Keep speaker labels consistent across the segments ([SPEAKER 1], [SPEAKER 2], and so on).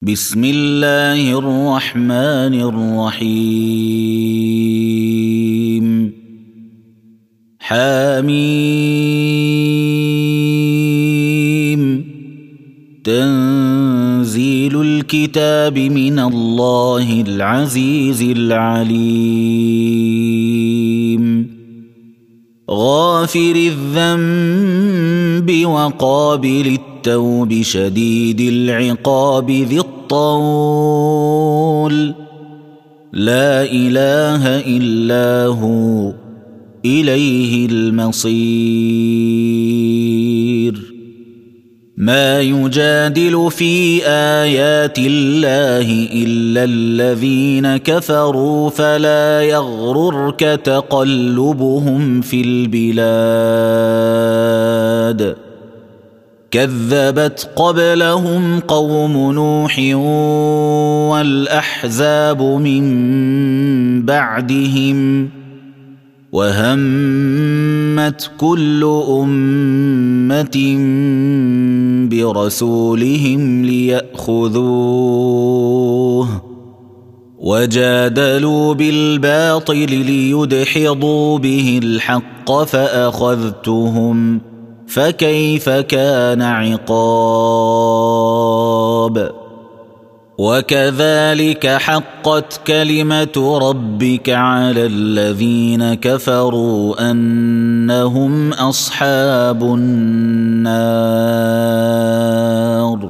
[SPEAKER 1] بسم الله الرحمن الرحيم حميم تنزيل الكتاب من الله العزيز العليم غافر الذنب وقابل التوب شديد العقاب ذي الطول لا إله إلا هو إليه المصير ما يجادل في آيات الله إلا الذين كفروا فلا يغررك تقلبهم في البلاد كذبت قبلهم قوم نوح والأحزاب من بعدهم وهمت كل أمة برسولهم ليأخذوه وجادلوا بالباطل ليدحضوا به الحق فأخذتهم فكيف كان عقاب وكذلك حقت كلمة ربك على الذين كفروا أنهم أصحاب النار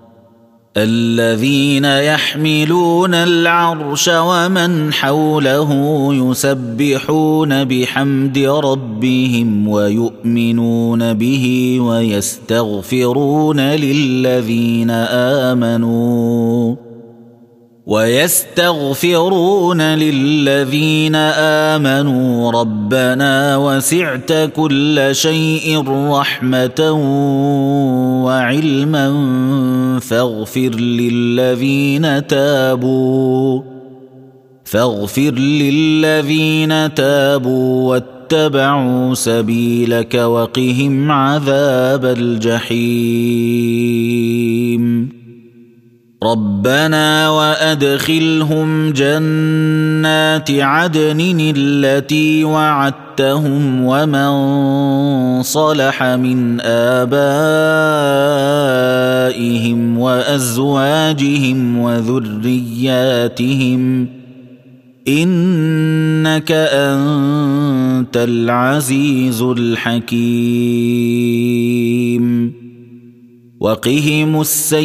[SPEAKER 1] الذين يحملون العرش ومن حوله يسبحون بحمد ربهم ويؤمنون به ويستغفرون للذين آمنوا ربنا وسعت كل شيء رحمة وعلما فاغفر للذين تابوا واتبعوا سبيلك وقهم عذاب الجحيم ربنا وأدخلهم جنات عدن التي وعدتهم ومن صلح من آبائهم وأزواجهم وذرياتهم إنك أنت العزيز الحكيم وقهم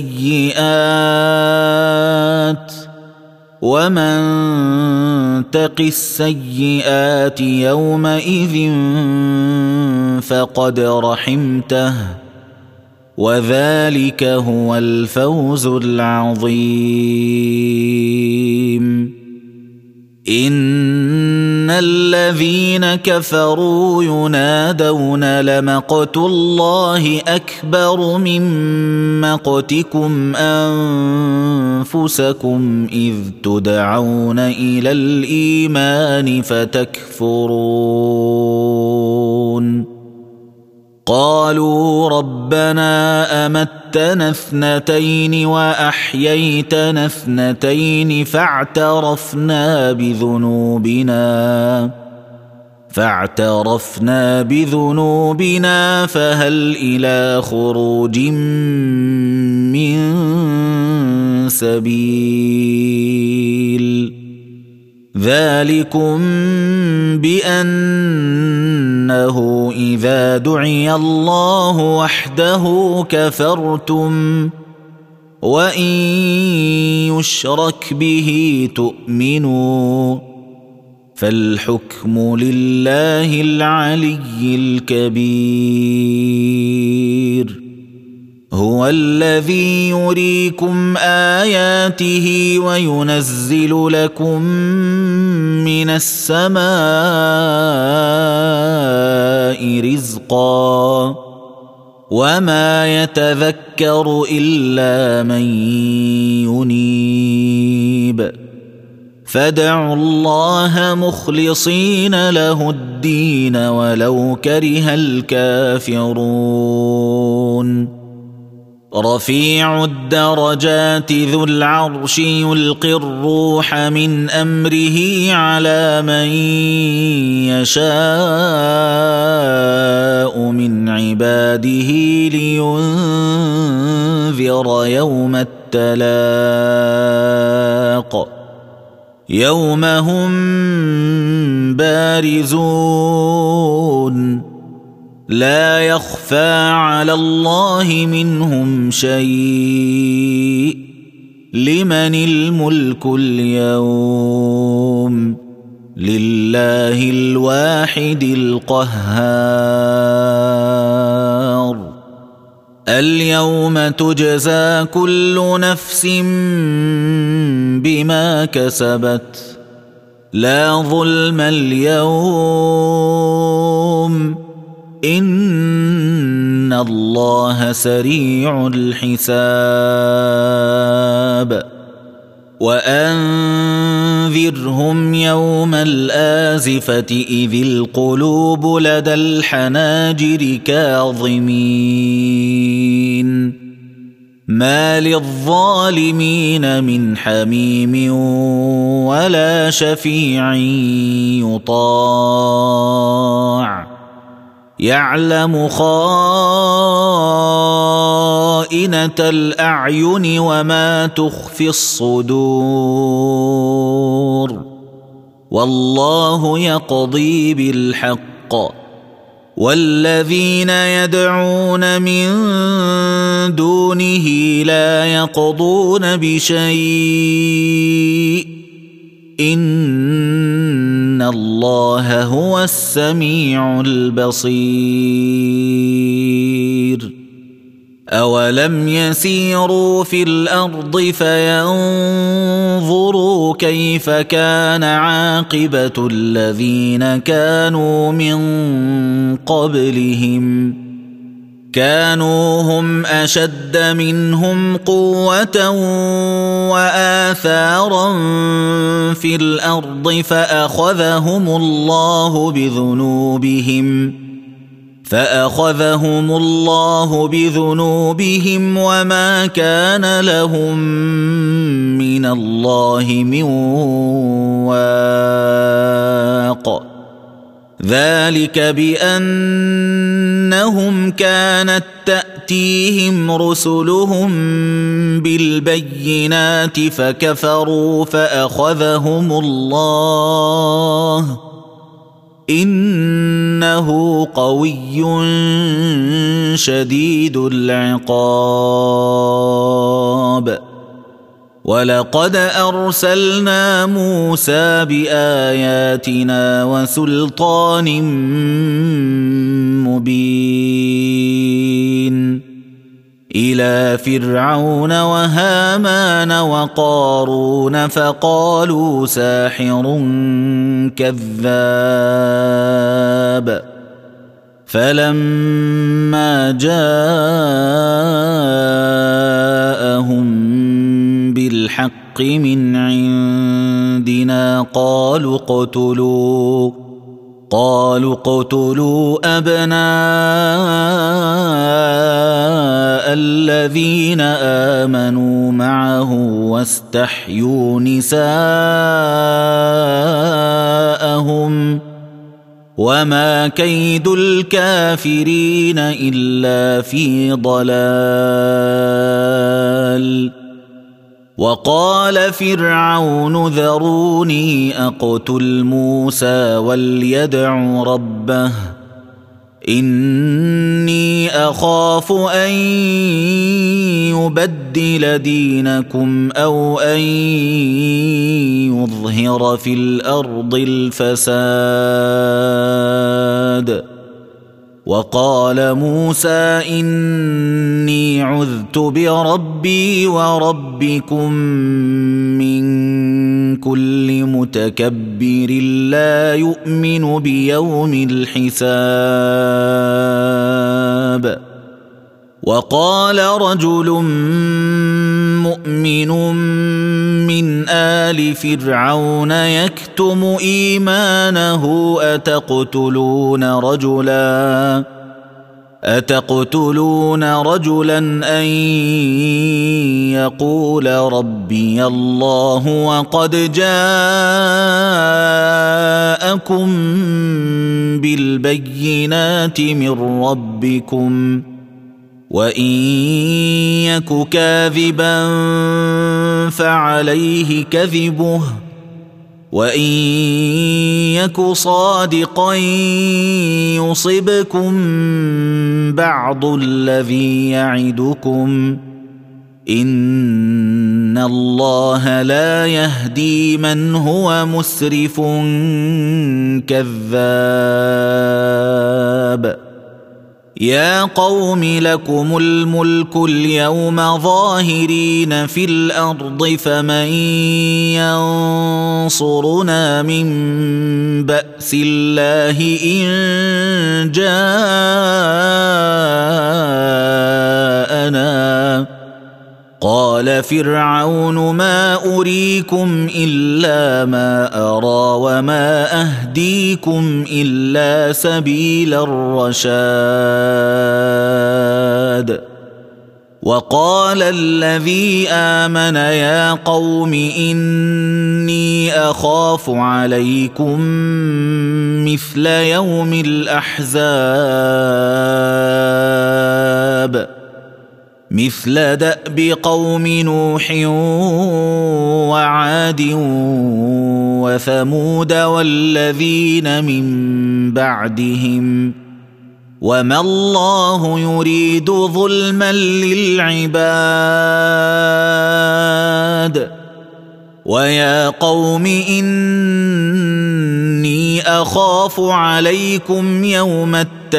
[SPEAKER 1] السيئات ومن تق السيئات يومئذ فقد رحمته وذلك هو الفوز العظيم إن الذين كفروا ينادون لمقت الله أكبر من مقتكم أنفسكم إذ تدعون إلى الإيمان فتكفرون قالوا ربنا أمتنا اثنتين وأحييتنا اثنتين فاعترفنا بذنوبنا فهل إلى خروج من سبيل ذلكم بأنه إذا دعي الله وحده كفرتم وإن يشرك به تؤمنوا فالحكم لله العلي الكبير هو الذي يريكم آياته وينزل لكم من السماء رزقا وما يتذكر إلا من ينيب فادعوا الله مخلصين له الدين ولو كره الكافرون رفيع الدرجات ذو العرش يلقي الروح من أمره على من يشاء من عباده لينذر يوم التلاق يوم هم بارزون لا يخفى على الله منهم شيء لمن الملك اليوم لله الواحد القهار اليوم تجزى كل نفس بما كسبت لا ظلم اليوم إن الله سريع الحساب وأنذرهم يوم الآزفة إذ القلوب لدى الحناجر كاظمين ما للظالمين من حميم ولا شفيع يطاع يعلم خائنة الأعين وما تخفي الصدور والله يقضي بالحق والذين يدعون من دونه لا يقضون بشيء إن الله هو السميع البصير أولم يسيروا في الأرض فينظروا كيف كان عاقبة الذين كانوا من قبلهم كانوا هم أشد منهم قوة وآثارا في الأرض فأخذهم الله بذنوبهم وما كان لهم من الله من واق ذلك بأنهم كانت تأتيهم رسلهم بالبينات فكفروا فأخذهم الله إنه قوي شديد العقاب ولقد أرسلنا موسى بآياتنا وسلطان مبين إلى فرعون وهامان وقارون فقالوا ساحر كذاب فلما جاءهم بالحق من عندنا قالوا اقتلوا أبناء الذين آمنوا معه واستحيوا نساءهم وما كيد الكافرين إلا في ضلال وقال فرعون ذروني أقتل موسى وليدع ربه إني أخاف أن يبدل دينكم أو أن يظهر في الأرض الفساد وقال موسى إني عذت بربي وربكم من كل متكبر لا يؤمن بيوم الحساب وقال رجل مؤمن من آل فرعون يكتم إيمانه أتقتلون رجلا أن يقول ربي الله وقد جاءكم بالبينات من ربكم وإن يك كاذبا فعليه كذبه وإن يك صادقا يصبكم بعض الذي يعدكم إن الله لا يهدي من هو مسرف كذاب يا قوم لكم الملك اليوم ظاهرين في الأرض فمن ينصرنا من بأس الله إن جاءنا قال فرعون ما أريكم إلا ما أرى وما أهديكم إلا سبيل الرشاد وقال الذي آمن يا قوم إني أخاف عليكم مثل يوم الأحزاب مثل دأب قوم نوح وعاد وثمود والذين من بعدهم وما الله يريد ظلما للعباد ويا قوم إني أخاف عليكم يوم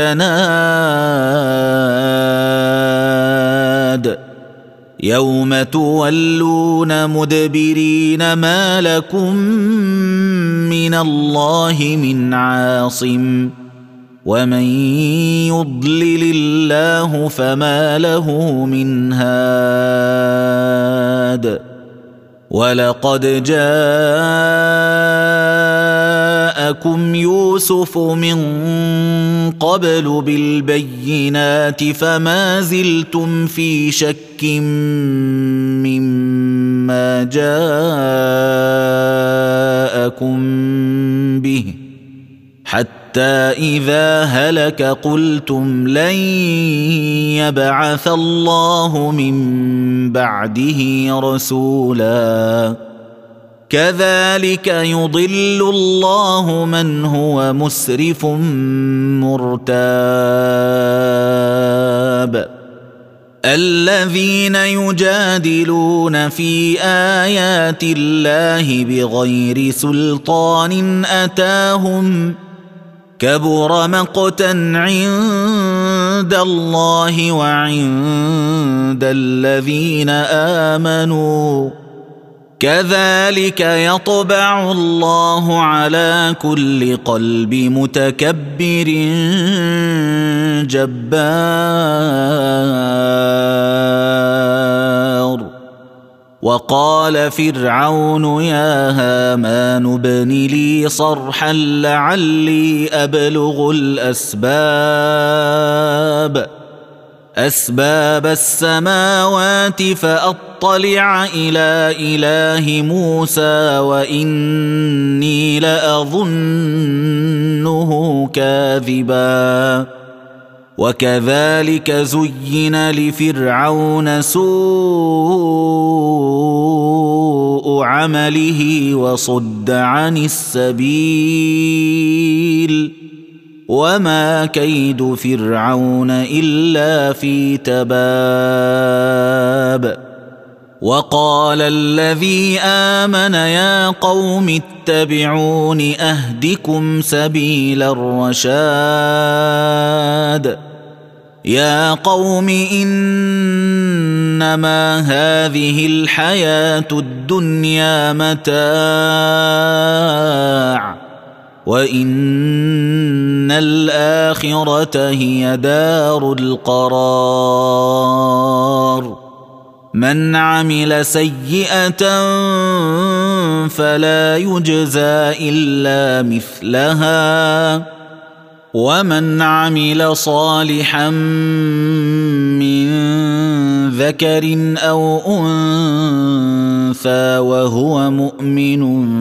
[SPEAKER 1] التناد يوم تولون مدبرين ما لكم من الله من عاصم ومن يضلل الله فما له من هاد ولقد جاءكم يوسف من قبل بالبينات فما زلتم في شك مما جاءكم به حتى إذا هلك قلتم لن يبعث الله من بعده رسولا كذلك يضل الله من هو مسرف مرتاب الذين يجادلون في آيات الله بغير سلطان أتاهم كبر مقتا عند الله وعند الذين آمنوا كذلك يطبع الله على كل قلب متكبر جبار وقال فرعون يا هامان ابن لي صرحا لعلي أبلغ أسباب السماوات فأطلع إلى إله موسى وإني لأظنه كاذبا وكذلك زين لفرعون سوء عمله وصد عن السبيل وما كيد فرعون إلا في تباب وقال الذي آمن يا قوم اتبعون أهدكم سبيل الرشاد يا قوم إنما هذه الحياة الدنيا متاع وإن الآخرة هي دار القرار من عمل سيئة فلا يجزى إلا مثلها ومن عمل صالحا من ذكر أو أنثى وهو مؤمن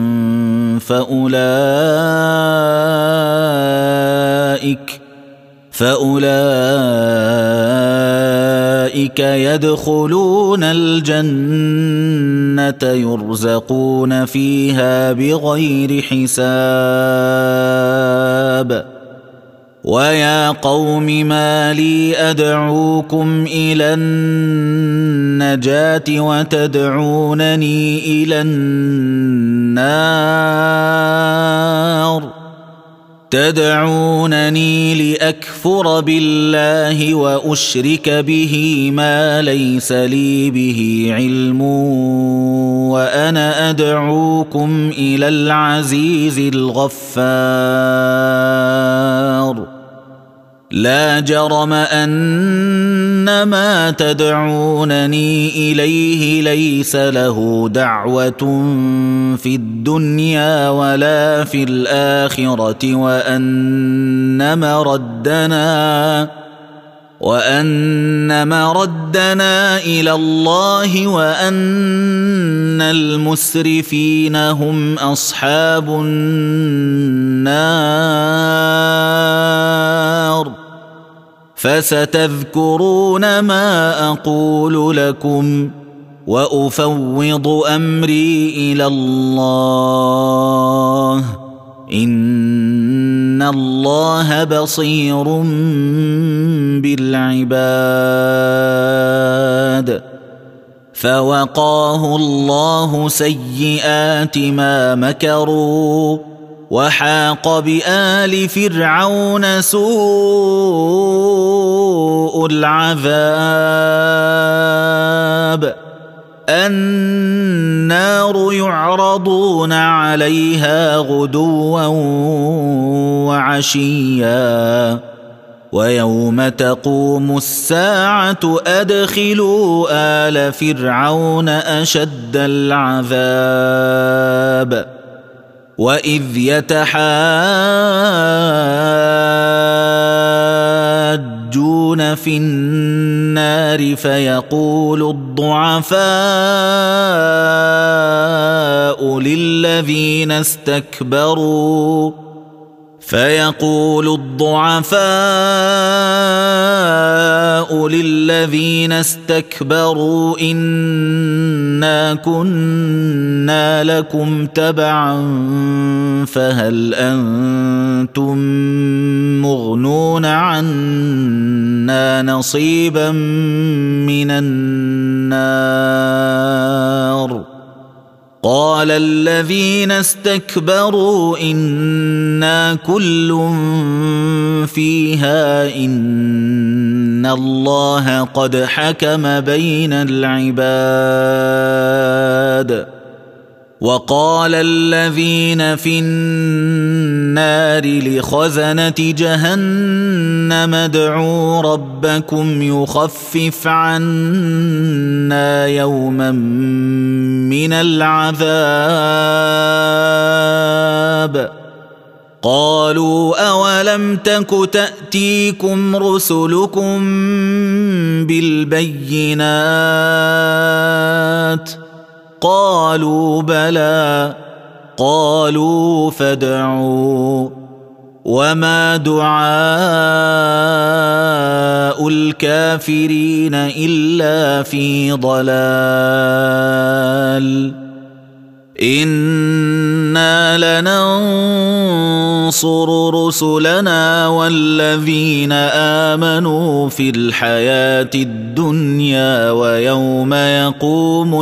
[SPEAKER 1] فأولئك يدخلون الجنة يرزقون فيها بغير حساب. ويا قوم ما لي أدعوكم إلى النجاة وتدعونني إلى النار تدعونني لأكفر بالله وأشرك به ما ليس لي به علم وأنا أدعوكم إلى العزيز الغفار. لا جرم أن ما تدعونني إليه ليس له دعوة في الدنيا ولا في الآخرة وأن مردنا إلى الله وأن المسرفين هم أصحاب النار. فستذكرون ما أقول لكم وأفوض أمري إلى الله إن الله بصير بالعباد. فوقاه الله سيئات ما مكروا وحاق بآل فرعون سوء العذاب. النار يعرضون عليها غدوا وعشيا ويوم تقوم الساعة أدخلوا آل فرعون أشد العذاب. وإذ يتحاجون في النار فيقول الضعفاء للذين استكبروا إنا كنا لكم تبعا فهل أنتم مغنون عنا نصيبا من النار. قال الذين استكبروا إنا كل فيها إن الله قد حكم بين العباد. وقال الذين في النار لخزنة جهنم ادعوا ربكم يخفف عنا يوما من العذاب. قالوا أولم تك تأتيكم رسلكم بالبينات قالوا بلى قالوا فادعوا وما دعاء الكافرين إلا في ضلال. إنا لننصر رسلنا والذين آمنوا في الحياة الدنيا ويوم يقوم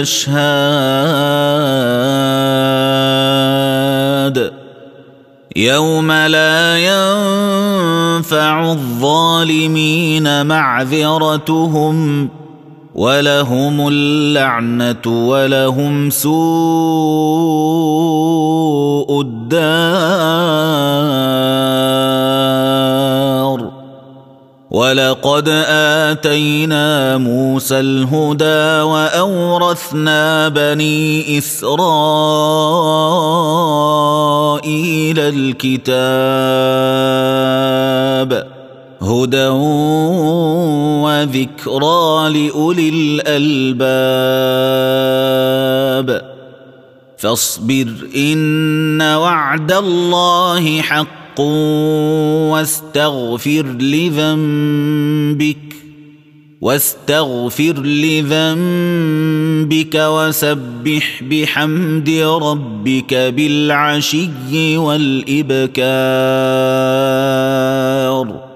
[SPEAKER 1] الأشهاد يوم لا ينفع الظالمين معذرتهم ولهم اللعنة ولهم سوء الدار. ولقد آتينا موسى الهدى وأورثنا بني إسرائيل الكتاب هدى وذكرى لأولي الألباب فاصبر إن وعد الله حق واستغفر لذنبك وسبح بحمد ربك بالعشي والإبكار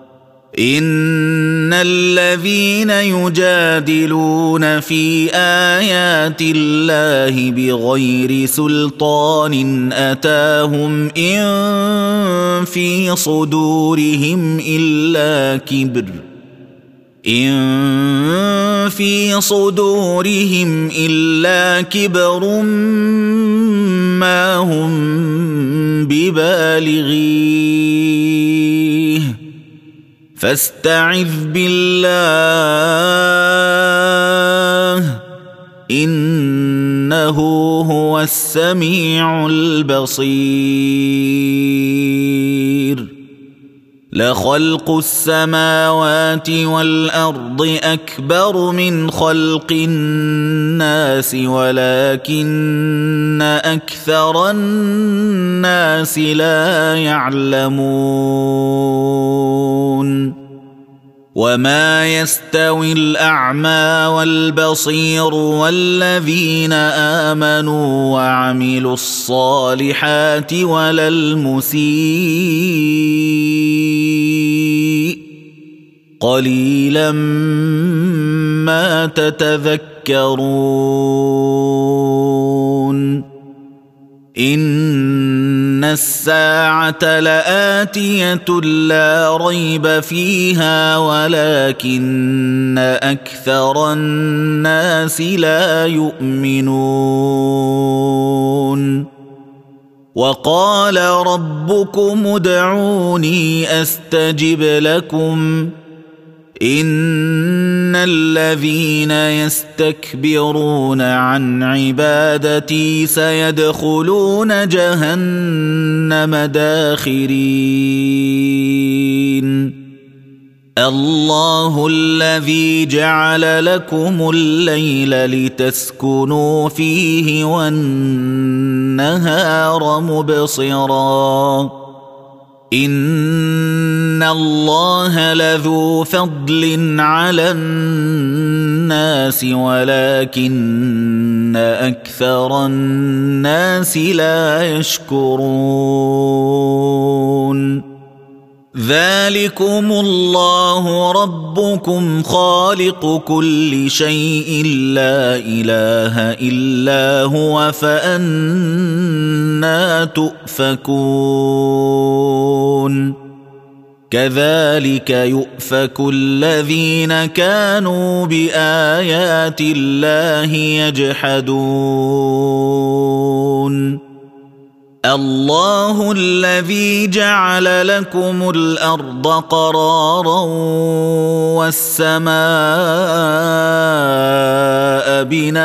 [SPEAKER 1] إن الذين يجادلون في آيات الله بغير سلطان أتاهم إن في صدورهم إلا كبر ما هم ببالغيه فاستعذ بالله إنه هو السميع البصير لخلق السماوات والأرض أكبر من خلق الناس ولكن أكثر الناس لا يعلمون وما يستوي الأعمى والبصير والذين آمنوا وعملوا الصالحات ولا المسيء قليلا ما تتذكرون إن الساعة لآتية لا ريب فيها ولكن أكثر الناس لا يؤمنون وقال ربكم ادعوني أستجب لكم إن الذين يستكبرون عن عبادتي سيدخلون جهنم داخرين الله الذي جعل لكم الليل لتسكنوا فيه والنهار مبصراً إن الله لذو فضل على الناس ولكن أكثر الناس لا يشكرون ذلكم الله ربكم خالق كل شيء لا إله إلا هو فأنى تؤفكون كذلك يؤفك الذين كانوا بآيات الله يجحدون الله الذي جعل لكم الأرض قرارا والسماء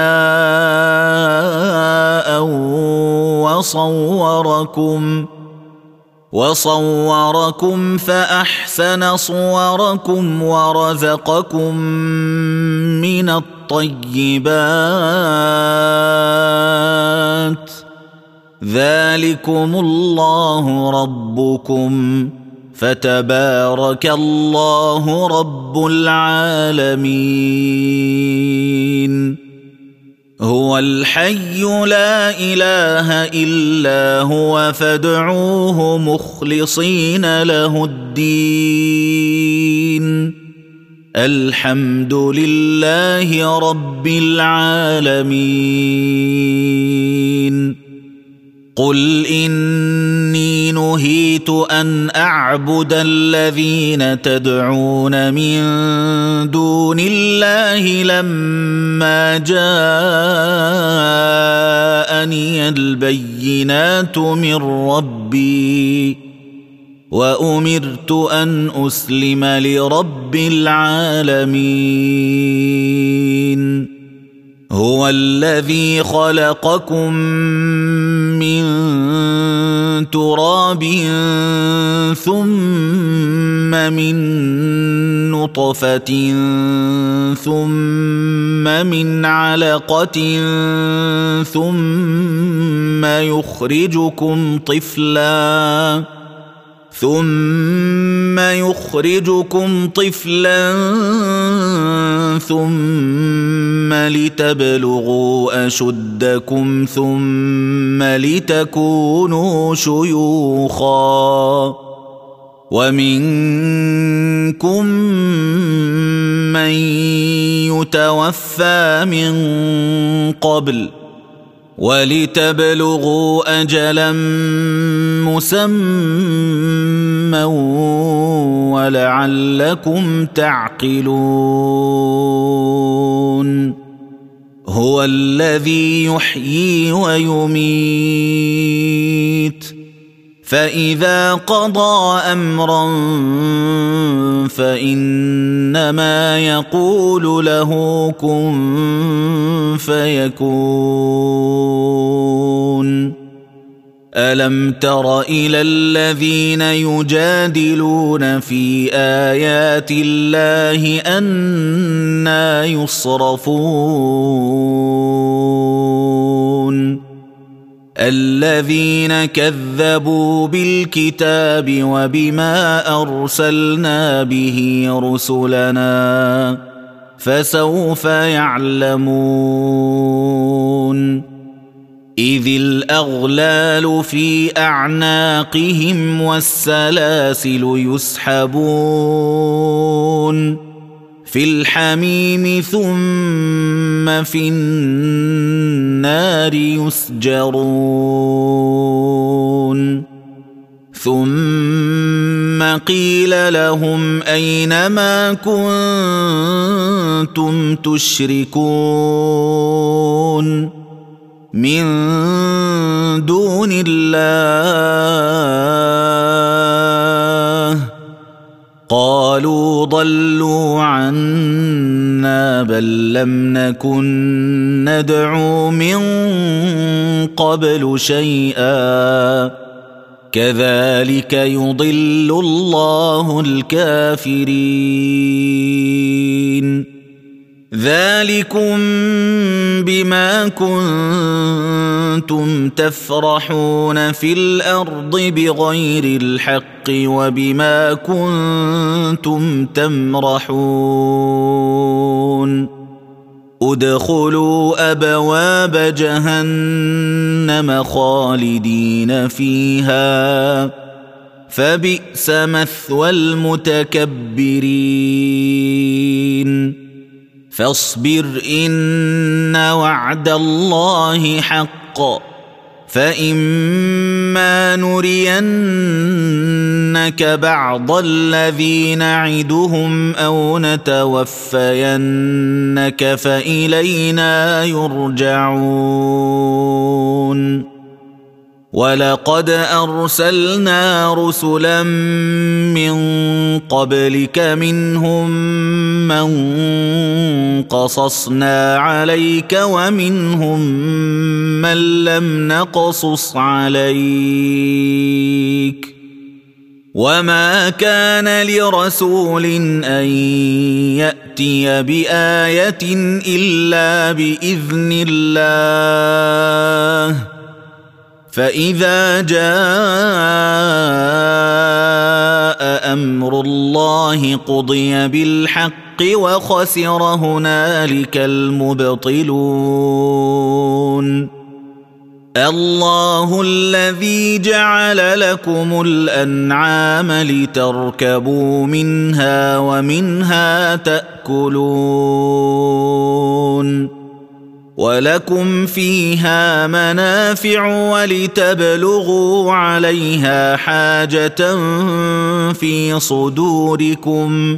[SPEAKER 1] بناء وصوركم فأحسن صوركم ورزقكم من الطيبات ذلكم الله ربكم فتبارك الله رب العالمين هو الحي لا إله إلا هو فادعوه مخلصين له الدين الحمد لله رب العالمين قل إني نهيت أن أعبد الذين تدعون من دون الله لما جاءني البينات من ربي وأمرت أن أسلم لرب العالمين هو الذي خلقكم من تراب ثم من نطفة ثم من علقة ثم يخرجكم طفلا ثم لتبلغوا أشدكم ثم لتكونوا شيوخا ومنكم من يتوفى من قبل ولتبلغوا أجلا مسمى ولعلكم تعقلون هو الذي يحيي ويميت فإذا قضى أمرا فإنما يقول له كن فيكون ألم تر إلى الذين يجادلون في آيات الله أنى يصرفون الذين كذبوا بالكتاب وبما أرسلنا به رسلنا فسوف يعلمون إذ الأغلال في أعناقهم والسلاسل يسحبون في الحميم ثم في النار يسجرون ثم قيل لهم أين ما كنتم تشركون من دون الله قالوا ضلوا عنا بل لم نكن ندعو من قبل شيئا كذلك يضل الله الكافرين ذلكم بما كنتم تفرحون في الأرض بغير الحق وبما كنتم تمرحون ادخلوا أبواب جهنم خالدين فيها فبئس مثوى المتكبرين فاصبر إن وعد الله حق فإما نرينك بعض الذي نعدهم أو نتوفينك فإلينا يرجعون ولقد أرسلنا رسلا من قبلك منهم من قصصنا عليك ومنهم من لم نقصص عليك وما كان لرسول أن يأتي بآية إلا بإذن الله فإذا جاء أمر الله قضي بالحق وخسر هنالك المبطلون الله الذي جعل لكم الأنعام لتركبوا منها ومنها تأكلون ولكم فيها منافع ولتبلغوا عليها حاجة في صدوركم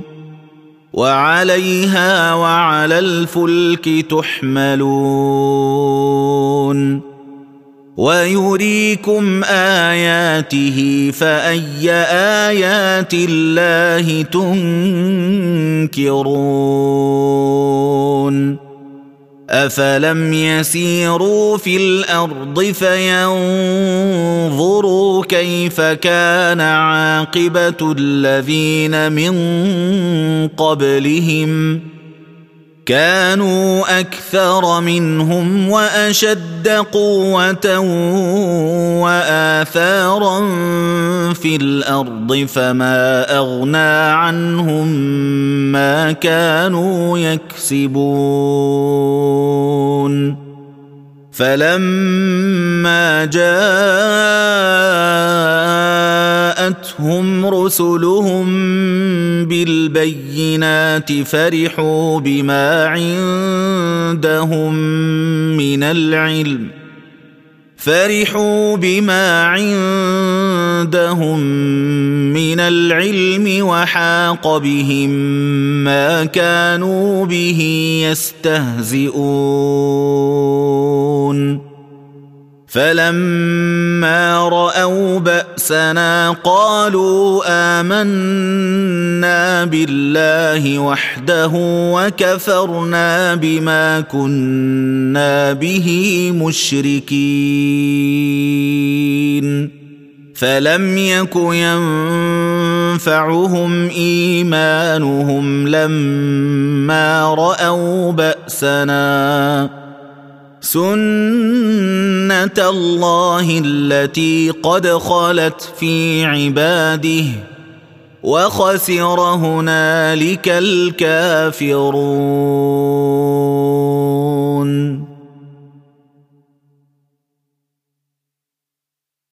[SPEAKER 1] وعليها وعلى الفلك تحملون ويريكم آياته فأي آيات الله تنكرون أفلم يسيروا في الأرض فينظروا كيف كان عاقبة الذين من قبلهم كانوا أكثر منهم وأشد قوة وآثارا في الأرض فما أغنى عنهم ما كانوا يكسبون فلما جاءتهم رسلهم بالبينات فرحوا بما عندهم من العلم وحاق بهم ما كانوا به يستهزئون فلما رأوا بأسنا قالوا آمنا بالله وحده وكفرنا بما كنا به مشركين فلم يك ينفعهم إيمانهم لما رأوا بأسنا سنة الله التي قد خلت في عباده وخسر هنالك الكافرون.